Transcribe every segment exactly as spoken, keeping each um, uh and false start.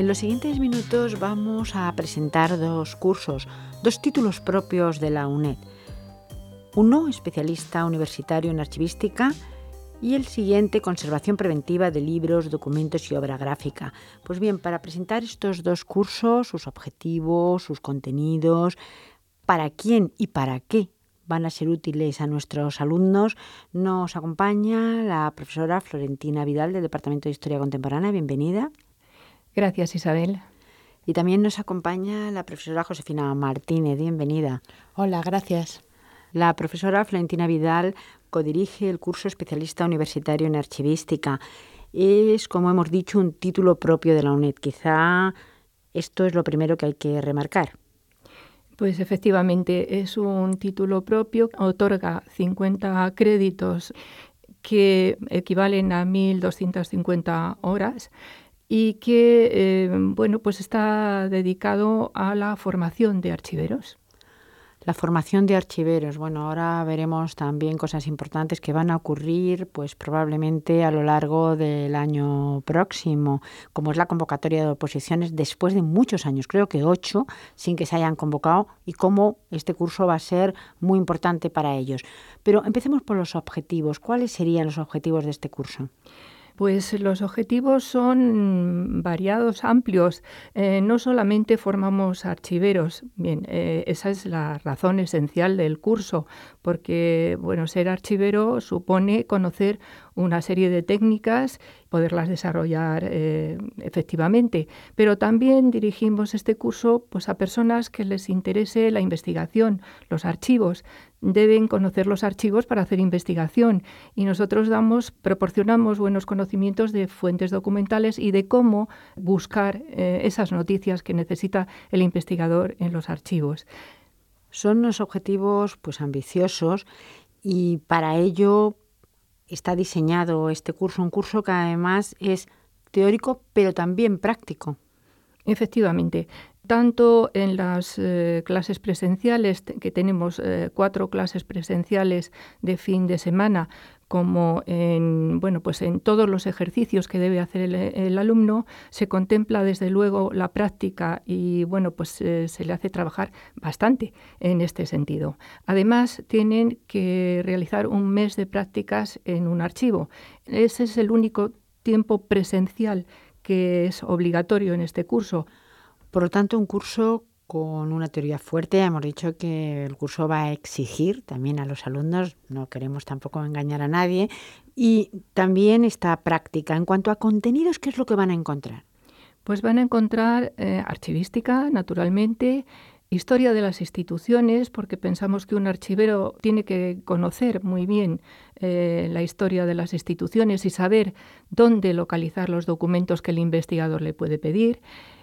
los siguientes minutos vamos a presentar dos cursos, dos títulos propios de la UNED. Uno, especialista universitario en archivística, y el siguiente, conservación preventiva de libros, documentos y obra gráfica. Pues bien, para presentar estos dos cursos, sus objetivos, sus contenidos, para quién y para qué van a ser útiles a nuestros alumnos, nos acompaña la profesora Florentina Vidal del Departamento de Historia Contemporánea. Bienvenida. Gracias, Isabel. Y también nos acompaña la profesora Josefina Martínez. Bienvenida. Hola, gracias. La profesora Florentina Vidal codirige el curso especialista universitario en archivística. Es, como hemos dicho, un título propio de la UNED. Quizá esto es lo primero que hay que remarcar. Pues efectivamente es un título propio, otorga cincuenta créditos que equivalen a mil doscientas cincuenta horas y que eh, bueno, pues está dedicado a la formación de archiveros. La formación de archiveros. Bueno, ahora veremos también cosas importantes que van a ocurrir, pues probablemente a lo largo del año próximo, como es la convocatoria de oposiciones después de muchos años, creo que ocho, sin que se hayan convocado, y cómo este curso va a ser muy importante para ellos. Pero empecemos por los objetivos. ¿Cuáles serían los objetivos de este curso? Pues los objetivos son variados, amplios. Eh, no solamente formamos archiveros, bien, eh, esa es la razón esencial del curso, porque bueno, ser archivero supone conocer una serie de técnicas, poderlas desarrollar eh, efectivamente, pero también dirigimos este curso pues, a personas que les interese la investigación, los archivos. Deben conocer los archivos para hacer investigación y nosotros damos, proporcionamos buenos conocimientos de fuentes documentales y de cómo buscar eh, esas noticias que necesita el investigador en los archivos. Son unos objetivos pues ambiciosos y para ello está diseñado este curso, un curso que además es teórico pero también práctico. Efectivamente. Tanto en las eh, clases presenciales, que tenemos eh, cuatro clases presenciales de fin de semana, como en, bueno, pues en todos los ejercicios que debe hacer el, el alumno, se contempla desde luego la práctica y bueno, pues eh, se le hace trabajar bastante en este sentido. Además, tienen que realizar un mes de prácticas en un archivo. Ese es el único tiempo presencial que es obligatorio en este curso. Por lo tanto, un curso con una teoría fuerte. Hemos dicho que el curso va a exigir también a los alumnos, no queremos tampoco engañar a nadie, y también esta práctica. En cuanto a contenidos, ¿qué es lo que van a encontrar? Pues van a encontrar eh, archivística, naturalmente, historia de las instituciones, porque pensamos que un archivero tiene que conocer muy bien eh, la historia de las instituciones y saber dónde localizar los documentos que el investigador le puede pedir.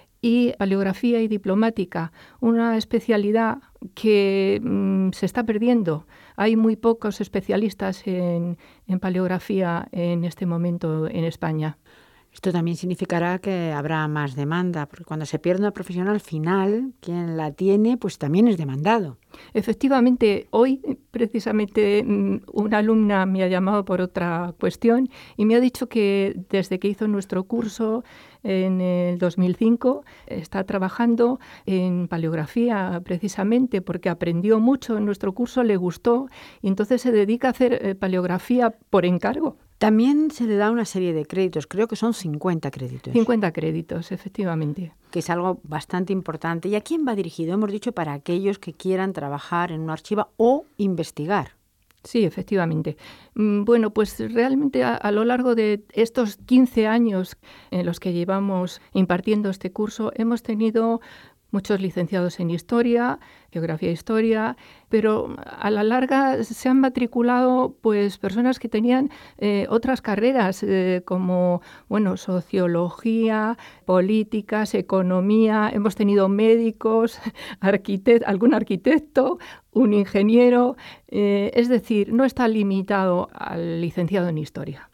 Y paleografía y diplomática, una especialidad que mmm, se está perdiendo. Hay muy pocos especialistas en, en paleografía en este momento en España. Esto también significará que habrá más demanda, porque cuando se pierde una profesión al final, quien la tiene, pues también es demandado. Efectivamente, hoy precisamente una alumna me ha llamado por otra cuestión y me ha dicho que desde que hizo nuestro curso en el dos mil cinco está trabajando en paleografía precisamente porque aprendió mucho en nuestro curso, le gustó y entonces se dedica a hacer paleografía por encargo. También se le da una serie de créditos, creo que son cincuenta créditos. cincuenta créditos, efectivamente. Que es algo bastante importante. ¿Y a quién va dirigido? Hemos dicho para aquellos que quieran trabajar en un archivo o investigar. Sí, efectivamente. Bueno, pues realmente a, a lo largo de estos quince años en los que llevamos impartiendo este curso, hemos tenido muchos licenciados en Historia, Geografía e Historia, pero a la larga se han matriculado pues personas que tenían eh, otras carreras eh, como bueno, Sociología, Políticas, Economía, hemos tenido médicos, arquitect- algún arquitecto, un ingeniero, eh, es decir, no está limitado al licenciado en Historia.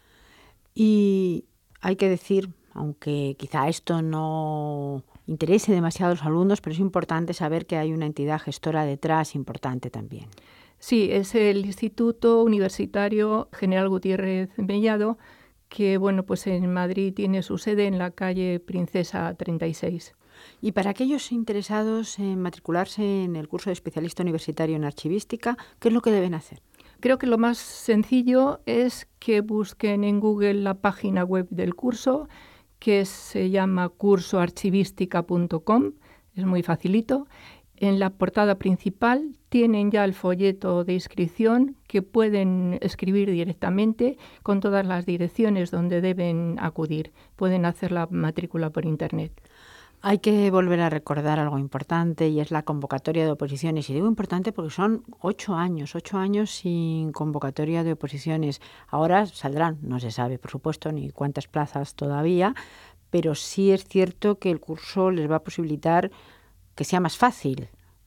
Y hay que decir, aunque quizá esto no interese demasiado a los alumnos, pero es importante saber que hay una entidad gestora detrás importante también. Sí, es el Instituto Universitario General Gutiérrez Mellado, que bueno, pues en Madrid tiene su sede en la calle Princesa treinta y seis. Y para aquellos interesados en matricularse en el curso de especialista universitario en archivística, ¿qué es lo que deben hacer? Creo que lo más sencillo es que busquen en Google la página web del curso, que se llama curso archivística punto com, es muy facilito. En la portada principal tienen ya el folleto de inscripción que pueden escribir directamente con todas las direcciones donde deben acudir. Pueden hacer la matrícula por internet. Hay que volver a recordar algo importante y es la convocatoria de oposiciones. Y digo importante porque son ocho años, ocho años sin convocatoria de oposiciones. Ahora saldrán, no se sabe, por supuesto, ni cuántas plazas todavía, pero sí es cierto que el curso les va a posibilitar que sea más fácil.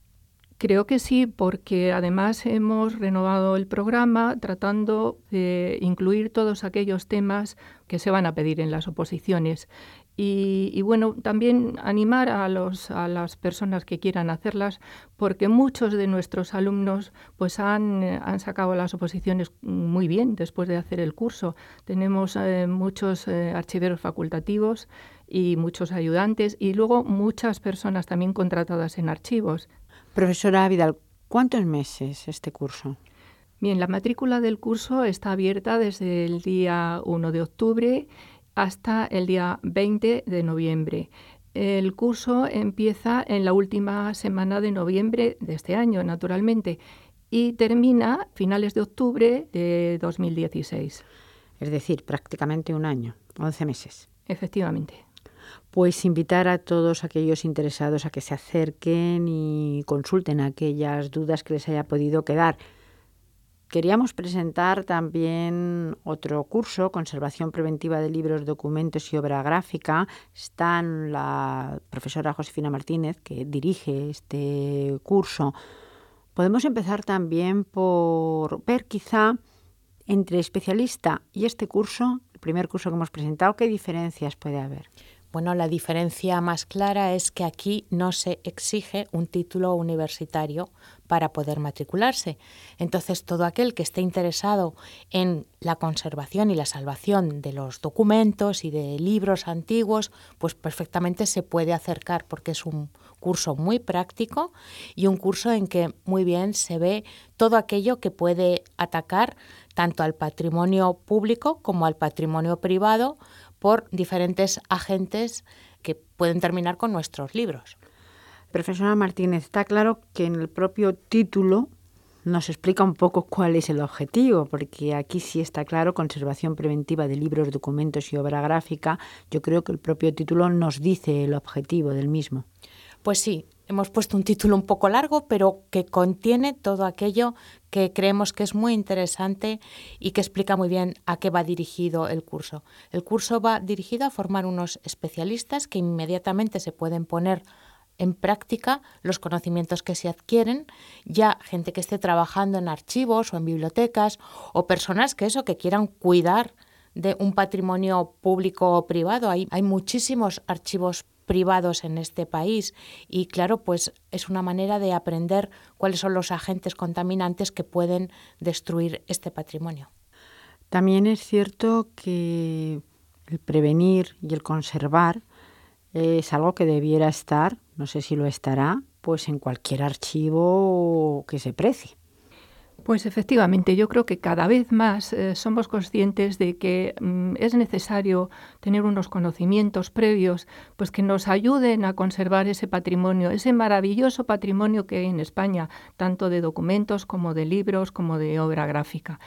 Creo que sí, porque además hemos renovado el programa tratando de incluir todos aquellos temas que se van a pedir en las oposiciones. Y, y bueno, también animar a, los, a las personas que quieran hacerlas, porque muchos de nuestros alumnos pues han, han sacado las oposiciones muy bien después de hacer el curso. Tenemos eh, muchos eh, archiveros facultativos y muchos ayudantes y luego muchas personas también contratadas en archivos. Profesora Vidal, ¿cuántos meses este curso? Bien, la matrícula del curso está abierta desde el día uno de octubre hasta el día veinte de noviembre. El curso empieza en la última semana de noviembre de este año, naturalmente, y termina a finales de octubre de dos mil dieciséis. Es decir, prácticamente un año, once meses. Efectivamente. Pues invitar a todos aquellos interesados a que se acerquen y consulten aquellas dudas que les haya podido quedar. Queríamos presentar también otro curso, Conservación Preventiva de Libros, Documentos y Obra Gráfica. Está la profesora Josefina Martínez, que dirige este curso. Podemos empezar también por ver quizá entre especialista y este curso, el primer curso que hemos presentado, ¿qué diferencias puede haber? Bueno, la diferencia más clara es que aquí no se exige un título universitario para poder matricularse. Entonces, todo aquel que esté interesado en la conservación y la salvación de los documentos y de libros antiguos, pues perfectamente se puede acercar porque es un curso muy práctico y un curso en que muy bien se ve todo aquello que puede atacar tanto al patrimonio público como al patrimonio privado por diferentes agentes que pueden terminar con nuestros libros. Profesora Martínez, está claro que en el propio título nos explica un poco cuál es el objetivo, porque aquí sí está claro, conservación preventiva de libros, documentos y obra gráfica. Yo creo que el propio título nos dice el objetivo del mismo. Pues sí, hemos puesto un título un poco largo, pero que contiene todo aquello que creemos que es muy interesante y que explica muy bien a qué va dirigido el curso. El curso va dirigido a formar unos especialistas que inmediatamente se pueden poner en práctica los conocimientos que se adquieren, ya gente que esté trabajando en archivos o en bibliotecas o personas que eso, que quieran cuidar de un patrimonio público o privado. Hay, hay muchísimos archivos privados en este país y claro, pues es una manera de aprender cuáles son los agentes contaminantes que pueden destruir este patrimonio. También es cierto que el prevenir y el conservar es algo que debiera estar, no sé si lo estará, pues en cualquier archivo que se precie. Pues efectivamente, yo creo que cada vez más eh, somos conscientes de que mm, es necesario tener unos conocimientos previos pues que nos ayuden a conservar ese patrimonio, ese maravilloso patrimonio que hay en España, tanto de documentos como de libros, como de obra gráfica.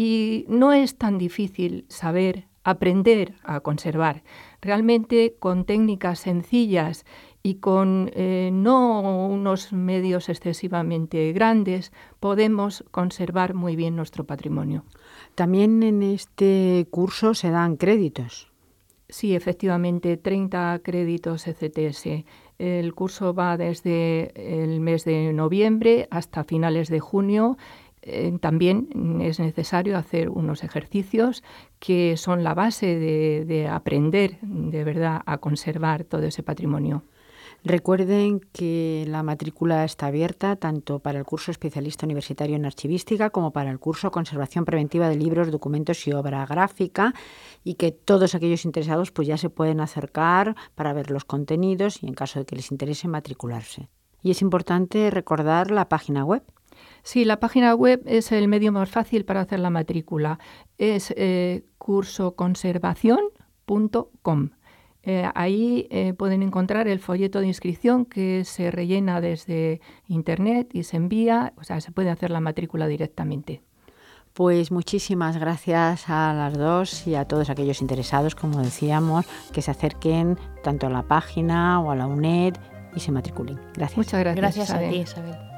Y no es tan difícil saber, aprender a conservar. Realmente con técnicas sencillas y con eh, no unos medios excesivamente grandes, podemos conservar muy bien nuestro patrimonio. También en este curso se dan créditos. Sí, efectivamente, treinta créditos E C T S. El curso va desde el mes de noviembre hasta finales de junio. Eh, también es necesario hacer unos ejercicios que son la base de, de aprender de verdad a conservar todo ese patrimonio. Recuerden que la matrícula está abierta tanto para el curso especialista universitario en archivística como para el curso Conservación Preventiva de Libros, Documentos y Obra Gráfica, y que todos aquellos interesados pues ya se pueden acercar para ver los contenidos y en caso de que les interese matricularse. Y es importante recordar la página web. Sí, la página web es el medio más fácil para hacer la matrícula. Es eh, curso conservación punto com. Eh, ahí eh, pueden encontrar el folleto de inscripción que se rellena desde internet y se envía, o sea, se puede hacer la matrícula directamente. Pues muchísimas gracias a las dos y a todos aquellos interesados, como decíamos, que se acerquen tanto a la página o a la UNED y se matriculen. Gracias. Muchas gracias. Gracias a Isabel. ti, Isabel.